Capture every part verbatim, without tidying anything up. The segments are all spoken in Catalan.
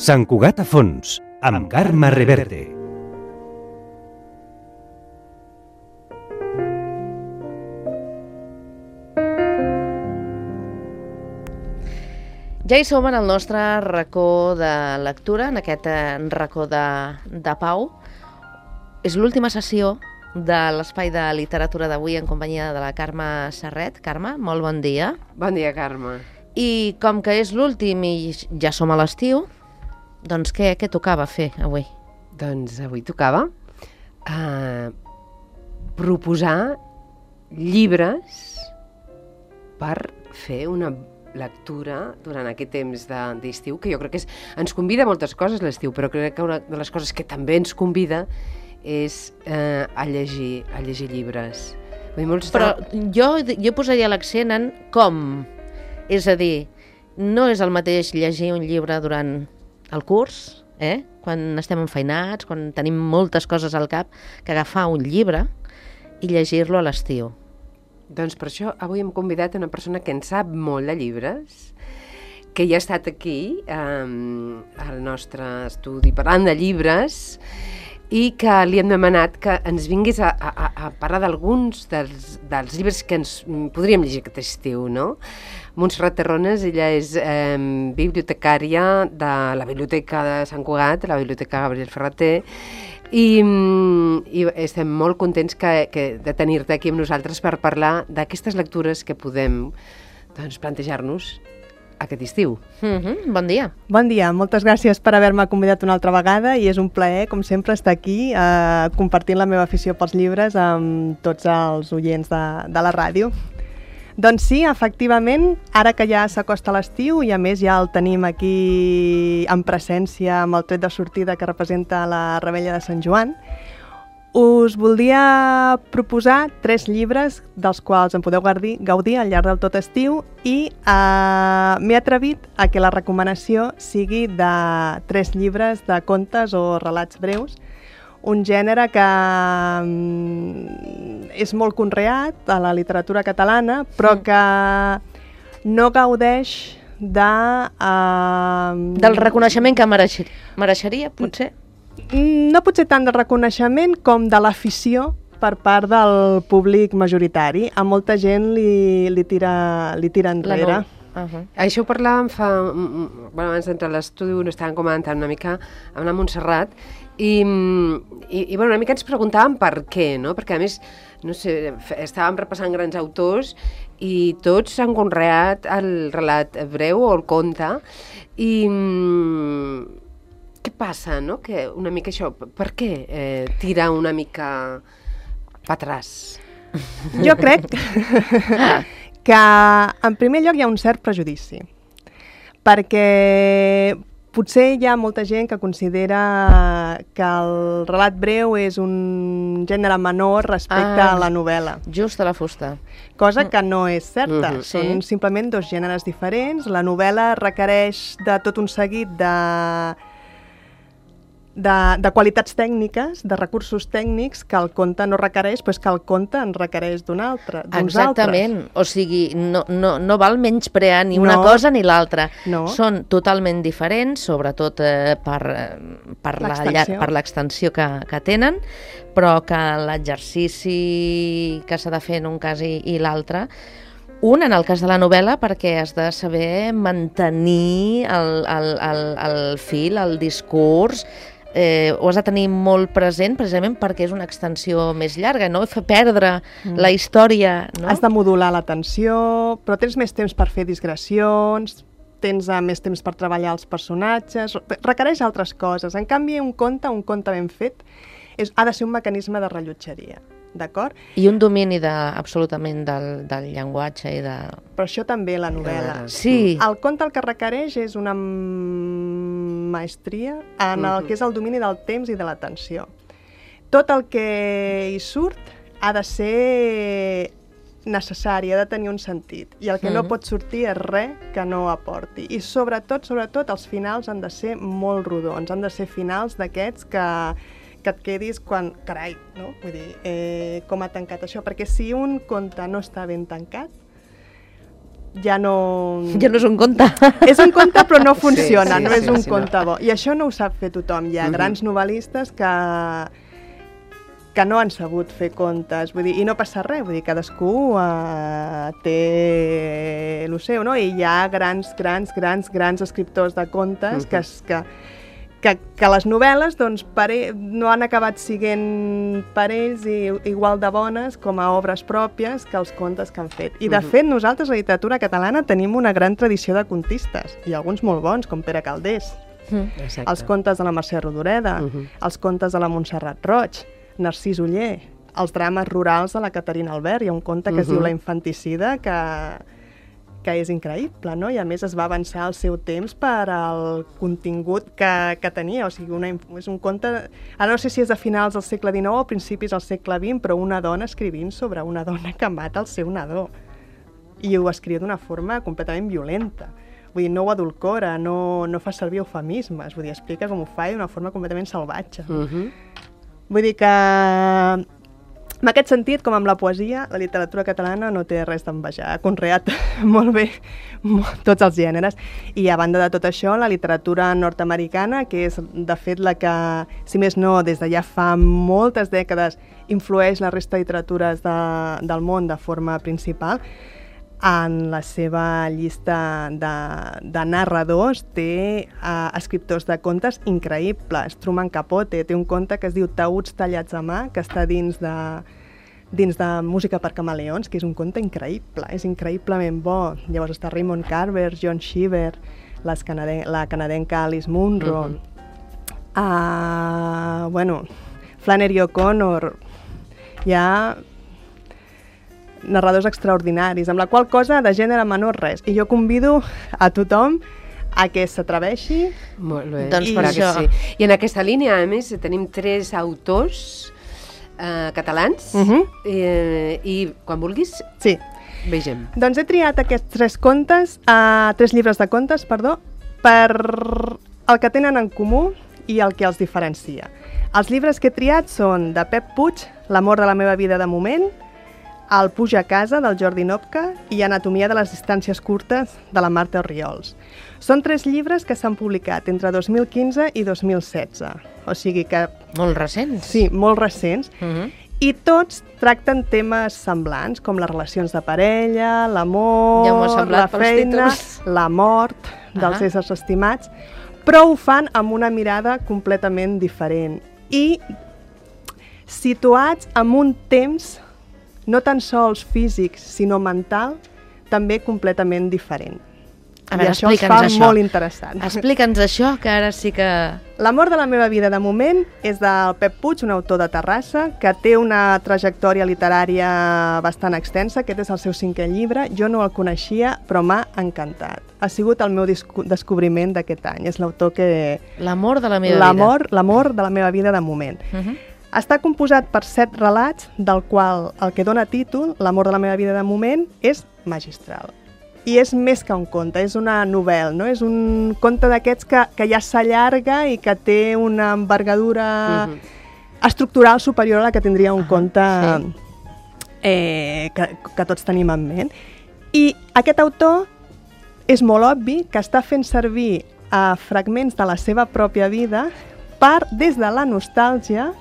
Sant Cugat a fons, amb Carme Reverte. Ja hi som en el nostre racó de lectura, en aquest racó de, de Pau. És l'última sessió de l'espai de literatura d'avui en companyia de la Carme Serret. Carme, molt bon dia. Bon dia, Carme. I com que és l'últim i ja som a l'estiu, doncs què, què tocava fer avui? Doncs avui tocava uh, proposar llibres per fer una lectura durant aquest temps d'estiu, que jo crec que és, ens convida a moltes coses l'estiu, però crec que una de les coses que també ens convida és eh, a llegir, a llegir llibres. Vull dir, molts però jo, jo posaria l'accent en com. És a dir, no és el mateix llegir un llibre durant el curs, eh? Quan estem enfeinats, quan tenim moltes coses al cap, que agafar un llibre i llegir-lo a l'estiu. Doncs per això avui hem convidat una persona que en sap molt de llibres, que ja ha estat aquí eh, al nostre estudi parlant de llibres i que li hem demanat que ens vinguis a, a, a parlar d'alguns dels, dels llibres que ens podríem llegir aquest estiu, no? Montserrat Terrones, ella és eh, bibliotecària de la Biblioteca de Sant Cugat, de la Biblioteca Gabriel Ferrater, I, i estem molt contents que, que, de tenir-te aquí amb nosaltres per parlar d'aquestes lectures que podem doncs, plantejar-nos aquest estiu. Mm-hmm. Bon dia. Bon dia, moltes gràcies per haver-me convidat una altra vegada i és un plaer, com sempre, estar aquí eh, compartint la meva afició pels llibres amb tots els oients de, de la ràdio. Doncs sí, efectivament, ara que ja s'acosta l'estiu i a més ja el tenim aquí en presència amb el tret de sortida que representa la Revetlla de Sant Joan, us voldria proposar tres llibres dels quals en podeu gaudir, gaudir al llarg del tot estiu i eh, m'he atrevit a que la recomanació sigui de tres llibres de contes o relats breus, un gènere que um, és molt conreat a la literatura catalana, però sí. que no gaudeix de... Uh, Del reconeixement que mereixer, mereixeria, potser? No potser tant del reconeixement com de l'afició per part del públic majoritari. A molta gent li, li, tira, li tira enrere. Uh-huh. Això ho parlàvem fa... Bueno, abans d'entrar a l'estudi ho estàvem comentant una mica amb la Montserrat i, i, i bueno, una mica ens preguntàvem per què, no? Perquè a més, no sé, estàvem repassant grans autors i tots s'han conreat el relat breu o el conte i què passa, no? Que una mica això, per què eh, tirar una mica pa atràs? Jo crec que en primer lloc hi ha un cert prejudici, perquè potser hi ha molta gent que considera que el relat breu és un gènere menor respecte ah, a la novel·la. Just a la fusta. Cosa que no és certa. Mm-hmm. Són sí. simplement dos gèneres diferents. La novel·la requereix de tot un seguit de... De, de qualitats tècniques, de recursos tècnics que el conte no requereix, però és que el conte en requereix d'un altre, d'uns Exactament, altres. O sigui, no, no, no val menysprear ni no. una cosa ni l'altra. No. Són totalment diferents, sobretot eh, per, per l'extensió que, que tenen, però que l'exercici que s'ha de fer en un cas i, i l'altre, un, en el cas de la novel·la, perquè has de saber mantenir el, el, el, el fil, el discurs, Eh, ho has de tenir molt present precisament perquè és una extensió més llarga, no? Fer perdre mm. la història, no? Has de modular l'atenció, però tens més temps per fer digressions, tens uh, més temps per treballar els personatges, requereix altres coses. En canvi, un conte, un conte ben fet, és, ha de ser un mecanisme de rellotgeria, d'acord? I un domini de, absolutament del, del llenguatge i de... Però això també la novel·la. Sí. El conte el que requereix és una maestria en el que és el domini del temps i de l'atenció. Tot el que hi surt ha de ser necessari, ha de tenir un sentit. I el que no pot sortir és res que no aporti. I sobretot, sobretot, els finals han de ser molt rodons, han de ser finals d'aquests que... que et quedis quan... Carai, no? Vull dir, eh, com ha tancat això? Perquè si un conte no està ben tancat, ja no... Ja no és un conte. És un conte però no funciona, sí, sí, no és sí, un sí, conte no. bo. I això no ho sap fer tothom. Hi ha Mhm. grans novel·listes que, que no han sabut fer contes, vull dir, i no passa res, vull dir, cadascú uh, té el seu, no? I hi ha grans, grans, grans, grans escriptors de contes Mhm. que, es- que, que, que les novel·les doncs, per ell, no han acabat sent per ells i, igual de bones com a obres pròpies que els contes que han fet. I, de Mhm. fet, nosaltres, a la literatura catalana, tenim una gran tradició de contistes, i alguns molt bons, com Pere Calders, Exacte. els contes de la Mercè Rodoreda, Mhm. els contes de la Montserrat Roig, Narcís Oller, els drames rurals de la Caterina Albert. Hi ha un conte que es Mhm. diu La infanticida, que, que és increïble, no? I a més es va avançar al seu temps per al contingut que, que tenia, o sigui, una, inf- és un conte, ara no sé si és de finals del segle dinou o principis del segle vint, però una dona escrivint sobre una dona que mata el seu nadó. I ho escriu d'una forma completament violenta. Vull dir, no ho adulcora, no, no fa servir eufemismes, vull dir, explica com ho fa i d'una forma completament salvatge. Mhm. Vull dir que, en aquest sentit, com amb la poesia, la literatura catalana no té res d'envejar. Ha conreat molt bé mo- tots els gèneres. I a banda de tot això, la literatura nord-americana, que és de fet la que, si més no, des de ja fa moltes dècades, influeix la resta de literatures de, del món de forma principal, en la seva llista de, de narradors té uh, escriptors de contes increïbles. Truman Capote té un conte que es diu Taüts tallats a mà, que està dins de, dins de Música per camaleons, que és un conte increïble, és increïblement bo. Llavors està Raymond Carver, John Cheever, les canaden la canadenca Alice Munro, Mhm. uh, bueno, Flannery O'Connor, hi ha narradors extraordinaris, amb la qual cosa de gènere menor res. I jo convido a tothom a que s'atreveixi. Molt bé, Doncs I per que això. sí. I en aquesta línia, a més, tenim tres autors eh, catalans Uh -huh. eh, i quan vulguis, Sí. vegem. Doncs he triat aquests tres contes, uh, tres llibres de contes, perdó, per el que tenen en comú i el que els diferencia. Els llibres que he triat són de Pep Puig, L'amor de la meva vida de moment, El Puja a casa, del Jordi Nopka, i Anatomia de les distàncies curtes, de la Marta Orriols. Són tres llibres que s'han publicat entre dos mil quinze i dos mil setze, o sigui que, Molt recents. sí, molt recents, Uh -huh. i tots tracten temes semblants, com les relacions de parella, l'amor, Ja m'ho ha semblat la pels feina, títols. la mort dels Ah. éssers estimats, però ho fan amb una mirada completament diferent i situats en un temps no tan sols físic, sinó mental, també completament diferent. A veure, I això els explica'ns fa això. molt interessant. Explica'ns això, que ara sí que... L'amor de la meva vida de moment és del Pep Puig, un autor de Terrassa, que té una trajectòria literària bastant extensa. Aquest és el seu cinquè llibre. Jo no el coneixia, però m'ha encantat. Ha sigut el meu descobriment d'aquest any. És l'autor que... L'amor de la meva vida. L'amor l'amor de la meva vida de moment. Uh -huh. Està composat per set relats, del qual el que dona títol, L'amor de la meva vida de moment, és magistral. I és més que un conte, és una novel·la, no? És un conte d'aquests que, que ja s'allarga i que té una envergadura Mhm. estructural superior a la que tindria un Ah, conte sí. eh, que, que tots tenim en ment. I aquest autor és molt obvi que està fent servir eh, fragments de la seva pròpia vida per, des de la nostàlgia,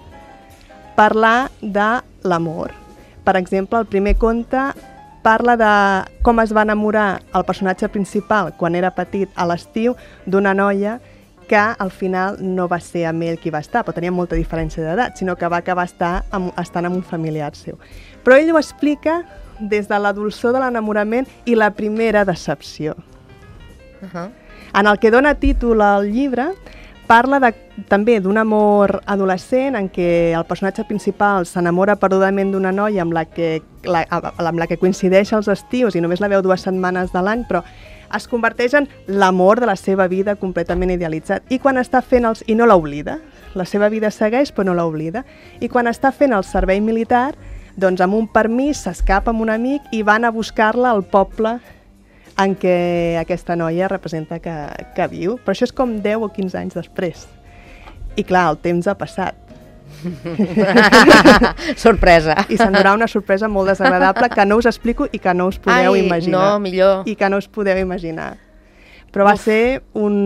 parlar de l'amor. Per exemple, el primer conte parla de com es va enamorar el personatge principal quan era petit a l'estiu d'una noia que al final no va ser amb ell qui va estar, però tenia molta diferència d'edat, sinó que va acabar estar amb, estant amb un familiar seu. Però ell ho explica des de la dolçor de l'enamorament i la primera decepció. Uh -huh. En el que dona títol al llibre, parla de, també d'un amor adolescent en què el personatge principal s'enamora perdudament d'una noia amb la, que, la, amb la que coincideix als estius i només la veu dues setmanes de l'any, però es converteix en l'amor de la seva vida completament idealitzat. I quan està fent els... I no l'oblida. La seva vida segueix, però no l'oblida. I quan està fent el servei militar, doncs amb un permís s'escapa amb un amic i van a buscar-la al poble en què aquesta noia representa que, que viu. Però això és com deu o quinze anys després. I clar, el temps ha passat. Sorpresa. I s'endurà una sorpresa molt desagradable que no us explico i que no us podeu Ai, imaginar. no, millor. I que no us podeu imaginar. Però va Uf. ser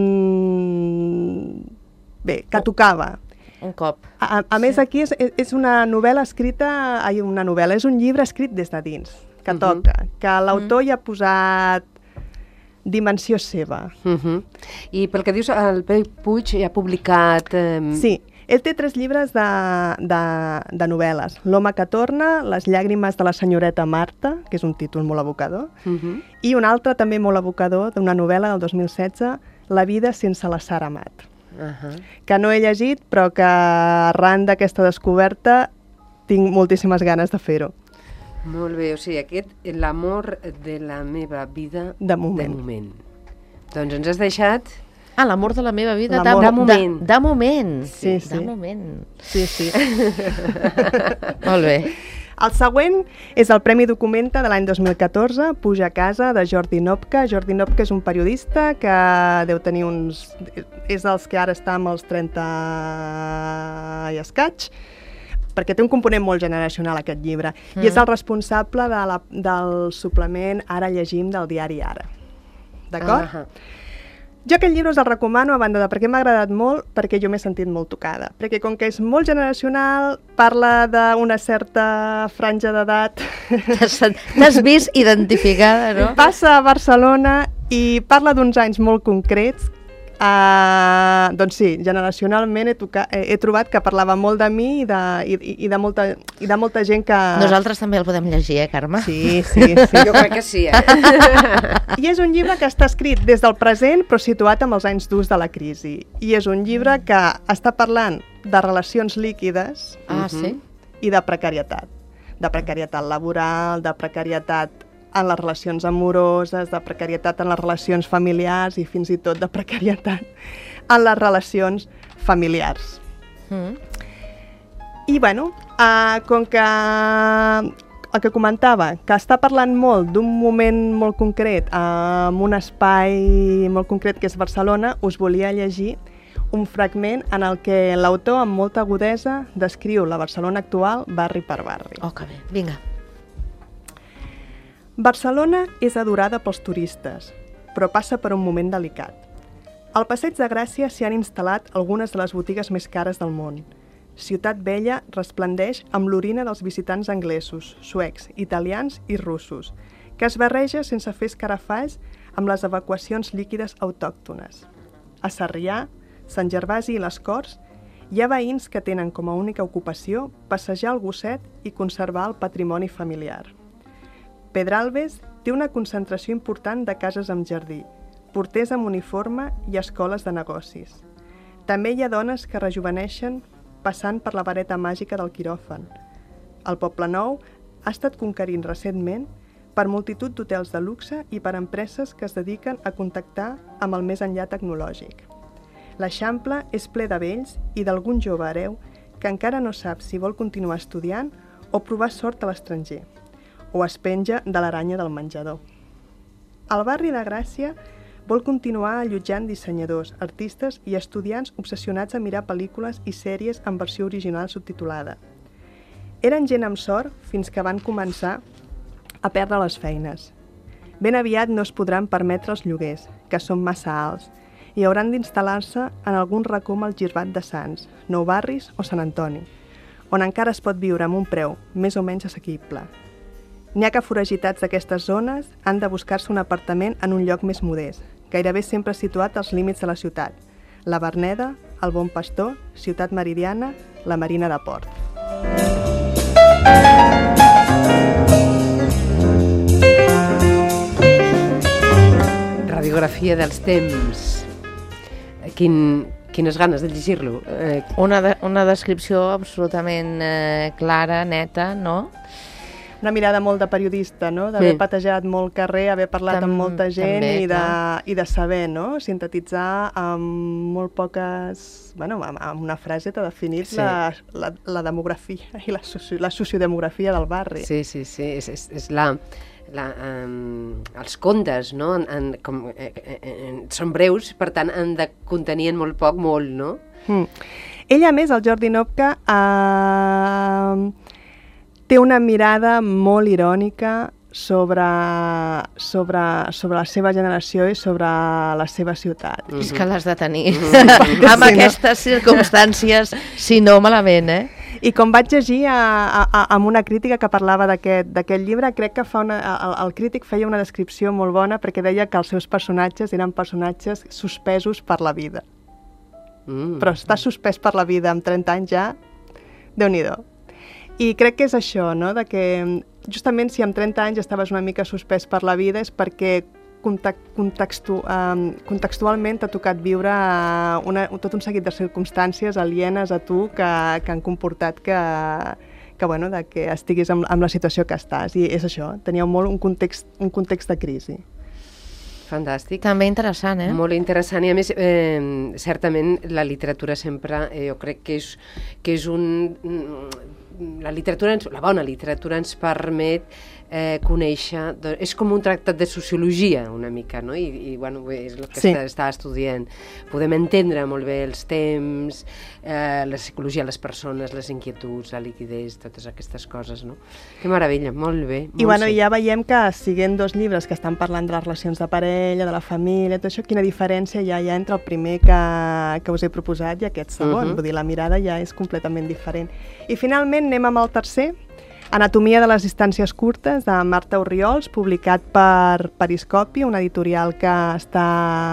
un... Bé, que tocava. Un cop. A, a més, aquí és, és una novel·la escrita... Ai, una novel·la, és un llibre escrit des de dins, que uh -huh. toca, que l'autor uh -huh. hi ha posat dimensió seva. Uh -huh. I pel que dius, el Pep Puig ja ha publicat... Eh... Sí, ell té tres llibres de, de, de novel·les. L'home que torna, Les llàgrimes de la senyoreta Marta, que és un títol molt evocador, uh -huh. i un altre també molt evocador d'una novel·la del dos mil setze, La vida sense la Sara Amat, uh -huh. que no he llegit, però que arran d'aquesta descoberta tinc moltíssimes ganes de fer-ho. Molt bé, o sigui, aquest, l'amor de la meva vida de moment. De moment. Doncs ens has deixat... Ah, l'amor de la meva vida de, de moment. De, de moment. Sí, sí. De moment. Sí, sí. Molt bé. El següent és el Premi Documenta de l'any dos mil catorze, Puja a casa, de Jordi Nopka. Jordi Nopka és un periodista que deu tenir uns... És dels que ara està amb els trenta i escaig, perquè té un component molt generacional aquest llibre, mm. i és el responsable de la, del suplement Ara llegim del diari Ara. D'acord? Uh -huh. Jo aquest llibre us el recomano, a banda de perquè m'ha agradat molt, perquè jo m'he sentit molt tocada. Perquè com que és molt generacional, parla d'una certa franja d'edat... T'has vist identificada, no? Passa a Barcelona i parla d'uns anys molt concrets. Uh, doncs sí, generacionalment he, tocat, he, he trobat que parlava molt de mi i de, i, i, de molta, i de molta gent que... Nosaltres també el podem llegir, eh, Carme? Sí, sí, sí. Jo crec que sí, eh? I és un llibre que està escrit des del present, però situat amb els anys durs de la crisi. I és un llibre que està parlant de relacions líquides ah, sí? i de precarietat. De precarietat laboral, de precarietat en les relacions amoroses, de precarietat en les relacions familiars i fins i tot de precarietat en les relacions familiars. Mm. I, bueno, uh, com que el que comentava, que està parlant molt d'un moment molt concret, uh, en un espai molt concret que és Barcelona, us volia llegir un fragment en el que l'autor, amb molta agudesa, descriu la Barcelona actual barri per barri. Oh, que bé. Vinga. Barcelona és adorada pels turistes, però passa per un moment delicat. Al Passeig de Gràcia s'hi han instal·lat algunes de les botigues més cares del món. Ciutat Vella resplendeix amb l'orina dels visitants anglesos, suecs, italians i russos, que es barreja sense fer escarafalls amb les evacuacions líquides autòctones. A Sarrià, Sant Gervasi i les Corts hi ha veïns que tenen com a única ocupació passejar el gosset i conservar el patrimoni familiar. Pedralbes té una concentració important de cases amb jardí, porters amb uniforme i escoles de negocis. També hi ha dones que rejuveneixen passant per la vareta màgica del quiròfan. El Poble Nou ha estat conquerint recentment per multitud d'hotels de luxe i per empreses que es dediquen a contactar amb el més enllà tecnològic. L'Eixample és ple de vells i d'algun jove hereu que encara no sap si vol continuar estudiant o provar sort a l'estranger, o es penja de l'aranya del menjador. El barri de Gràcia vol continuar allotjant dissenyadors, artistes i estudiants obsessionats a mirar pel·lícules i sèries en versió original subtitulada. Eren gent amb sort fins que van començar a perdre les feines. Ben aviat no es podran permetre els lloguers, que són massa alts, i hauran d'instal·lar-se en algun racó al Girbat de Sants, Nou Barris o Sant Antoni, on encara es pot viure amb un preu més o menys assequible. N'hi ha que foragitats d'aquestes zones han de buscar-se un apartament en un lloc més modest, gairebé sempre situat als límits de la ciutat, la Verneda, el Bon Pastor, Ciutat Meridiana, la Marina de Port. Radiografia dels temps. Quin, quines ganes de llegir-lo. Eh... Una, de, una descripció absolutament eh, clara, neta, no? Una mirada molt de periodista, no? D'haver sí. patejat molt carrer, haver parlat Tam, amb molta gent també, i, de, i de saber, no? Sintetitzar amb molt poques... Bueno, amb, amb una frase t'ha definit sí. la, la, la demografia i la, soci, la sociodemografia del barri. Sí, sí, sí. És, és, és la... La, um, els contes, no? En, en, com, eh, eh, eh, són breus, per tant, han de contenir en molt poc, molt, no? Mm. Ell, a més, el Jordi Nopka, eh, té una mirada molt irònica sobre, sobre, sobre la seva generació i sobre la seva ciutat. Mm-hmm. És que l'has de tenir. Mm-hmm. Amb sí, aquestes no? circumstàncies, si no malament, eh? I com vaig llegir a, a, a, amb una crítica que parlava d'aquest llibre, crec que fa una, el, el crític feia una descripció molt bona perquè deia que els seus personatges eren personatges suspesos per la vida. Mm. Però estar suspès per la vida amb trenta anys ja, Déu-n'hi-do. I crec que és això, no? De que justament si amb trenta anys estaves una mica suspès per la vida és perquè contextu, um, contextualment t'ha tocat viure una, tot un seguit de circumstàncies alienes a tu que, que han comportat que, que, bueno, de que estiguis amb, amb la situació que estàs. I és això, teníeu molt un context, un context de crisi. Fantàstic. També interessant, eh? Molt interessant i a més, eh, certament la literatura sempre, eh, jo crec que és, que és un... La literatura, ens, la bona literatura ens permet eh, conèixer, doncs, és com un tractat de sociologia una mica, no? I, i bueno, és el que sí. està, està estudiant. Podem entendre molt bé els temps, eh, la psicologia de les persones, les inquietuds, la liquidez, totes aquestes coses, no? Que meravella, molt bé. Molt I bueno, ja veiem que, siguent dos llibres que estan parlant de les relacions de parella, de la família, tot això, quina diferència hi ha ja entre el primer que, que us he proposat i aquest segon. Uh-huh. Vull dir, la mirada ja és completament diferent. I finalment anem amb el tercer, Anatomia de les distàncies curtes, de Marta Orriols, publicat per Periscopi, una editorial que està...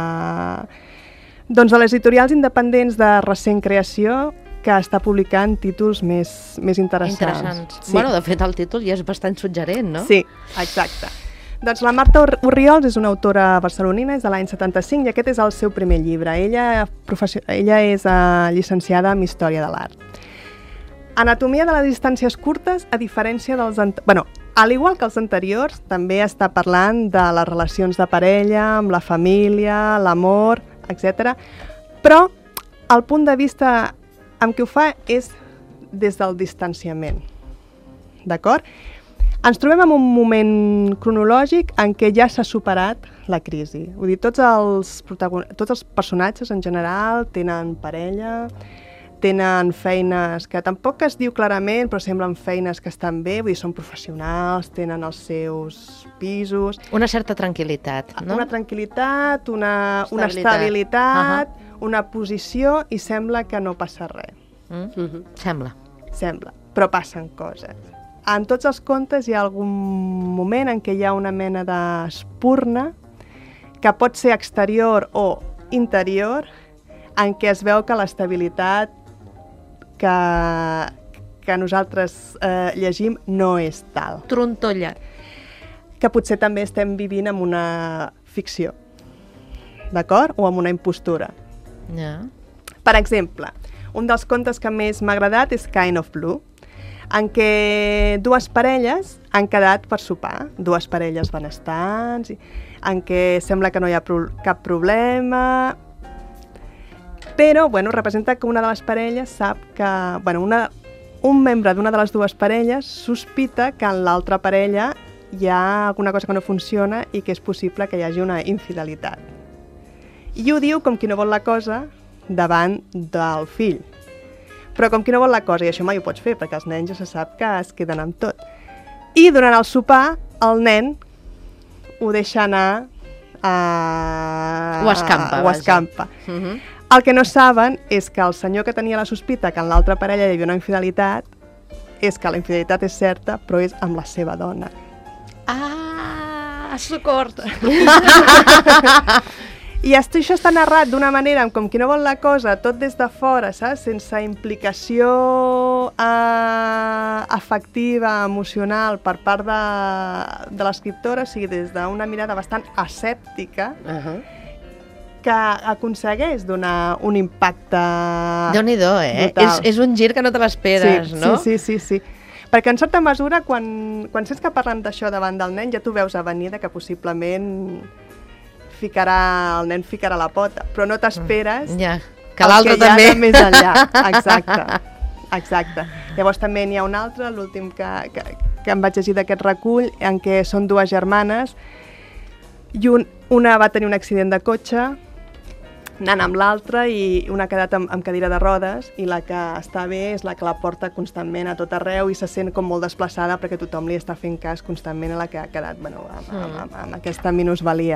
Doncs de les editorials independents de recent creació, que està publicant títols més, més interessants. Interessants. Sí. Bueno, de fet, el títol ja és bastant suggerent, no? Sí, exacte. Doncs la Marta Orriols és una autora barcelonina, és de l'any setanta-cinc, i aquest és el seu primer llibre. Ella, profession... Ella és uh, llicenciada en Història de l'Art. Anatomia de les distàncies curtes, a diferència dels... Ant... Bueno, al igual que els anteriors, també està parlant de les relacions de parella, amb la família, l'amor, etcètera. Però el punt de vista amb què ho fa és des del distanciament. D'acord? Ens trobem en un moment cronològic en què ja s'ha superat la crisi. Vull dir, tots els, protagon... tots els personatges en general tenen parella, tenen feines que tampoc es diu clarament, però semblen feines que estan bé, vull dir, són professionals, tenen els seus pisos... Una certa tranquil·litat, no? Una tranquil·litat, una estabilitat, una, estabilitat, uh-huh. una posició, i sembla que no passa res. Mm? Mm-hmm. Sembla. Sembla, però passen coses. En tots els contes hi ha algun moment en què hi ha una mena d'espurna que pot ser exterior o interior, en què es veu que l'estabilitat que, que nosaltres eh, llegim no és tal. Trontolla. Que potser també estem vivint en una ficció, d'acord? O en una impostura. Yeah. Per exemple, un dels contes que més m'ha agradat és Kind of Blue, en què dues parelles han quedat per sopar, dues parelles benestants, en què sembla que no hi ha pro- cap problema... Però, bueno, representa que una de les parelles sap que... Bueno, una, un membre d'una de les dues parelles sospita que en l'altra parella hi ha alguna cosa que no funciona i que és possible que hi hagi una infidelitat. I ho diu com qui no vol la cosa davant del fill. Però com qui no vol la cosa, i això mai ho pots fer, perquè els nens ja se sap que es queden amb tot. I durant el sopar, el nen ho deixa anar a... Ho escampa. Ho escampa. Uh-huh. El que no saben és que el senyor que tenia la sospita que en l'altra parella hi havia una infidelitat és que la infidelitat és certa, però és amb la seva dona. Ah, socors! I això està narrat d'una manera com qui no vol la cosa, tot des de fora, saps? Sense implicació eh, afectiva, emocional per part de, de l'escriptora, o sigui, des d'una mirada bastant escèptica, uh-huh. que aconsegueix donar un impacte... Déu-n'hi-do, eh? És, és un gir que no te l'esperes, sí, no? Sí, sí, sí, sí. Perquè en certa mesura, quan, quan saps que parlen d'això davant del nen, ja t'ho veus a venir que possiblement ficarà, el nen ficarà la pota, però no t'esperes ja, que l'altre també. El que hi ha més enllà. Exacte, exacte. Llavors també n'hi ha un altre, l'últim que, que, que em vaig llegir d'aquest recull, en què són dues germanes, i un, una va tenir un accident de cotxe, anant amb l'altra, i una ha quedat amb, amb cadira de rodes, i la que està bé és la que la porta constantment a tot arreu i se sent com molt desplaçada perquè tothom li està fent cas constantment a la que ha quedat, bueno, amb, amb, amb, amb aquesta minusvalia.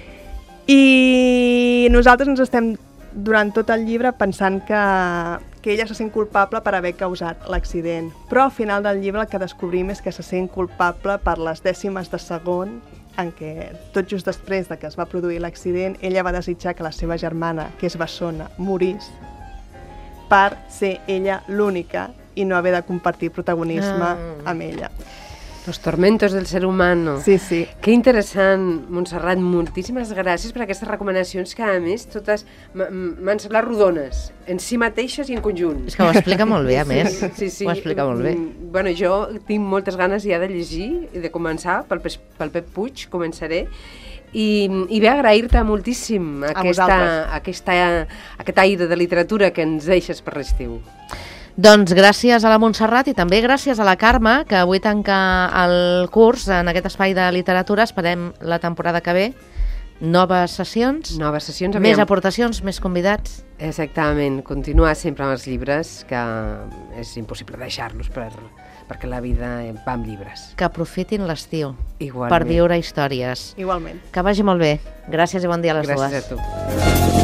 I nosaltres ens estem durant tot el llibre pensant que, que ella se sent culpable per haver causat l'accident, però al final del llibre el que descobrim és que se sent culpable per les dècimes de segon en què, tot just després de que es va produir l'accident, ella va desitjar que la seva germana, que és bessona, morís per ser ella l'única i no haver de compartir protagonisme ah. amb ella. Los tormentos del ser humano. Sí, sí. Que interessant, Montserrat. Moltíssimes gràcies per aquestes recomanacions que, a més, totes m'han semblat rodones, en si mateixes i en conjunt. És que ho explica molt bé, a més. Sí, sí. Ho explica molt bé. Bueno, jo tinc moltes ganes ja de llegir i de començar, pel, pel Pep Puig començaré, i, i bé, agrair-te moltíssim aquesta, aquesta, aquest aire de literatura que ens deixes per l'estiu. Doncs gràcies a la Montserrat i també gràcies a la Carme, que avui tanca el curs en aquest espai de literatura. Esperem la temporada que ve. Noves sessions, Noves sessions més aviam. Aportacions, més convidats. Exactament, continuar sempre amb els llibres, que és impossible deixar-los per, perquè la vida va amb llibres. Que aprofitin l'estiu Igualment. per viure històries. Igualment. Que vagi molt bé. Gràcies i bon dia a les Gràcies dues. Gràcies a tu.